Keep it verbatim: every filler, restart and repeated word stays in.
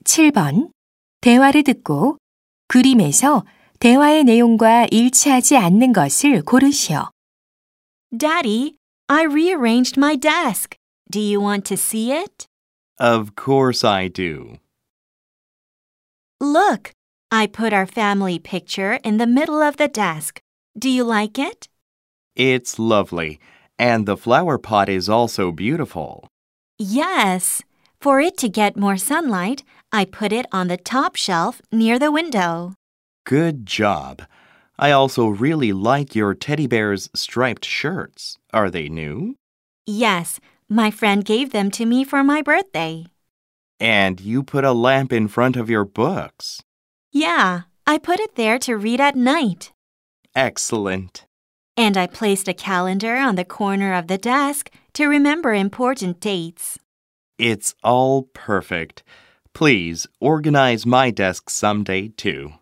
칠 번. 대화를 듣고 그림에서 대화의 내용과 일치하지 않는 것을 고르시오. Daddy, I rearranged my desk. Do you want to see it? Of course I do. Look, I put our family picture in the middle of the desk. Do you like it? It's lovely, and the flower pot is also beautiful. Yes. For it to get more sunlight, I put it on the top shelf near the window. Good job. I also really like your teddy bear's striped shirts. Are they new? Yes, my friend gave them to me for my birthday. And you put a lamp in front of your books. Yeah, I put it there to read at night. Excellent. And I placed a calendar on the corner of the desk to remember important dates. It's all perfect. Please organize my desk someday too.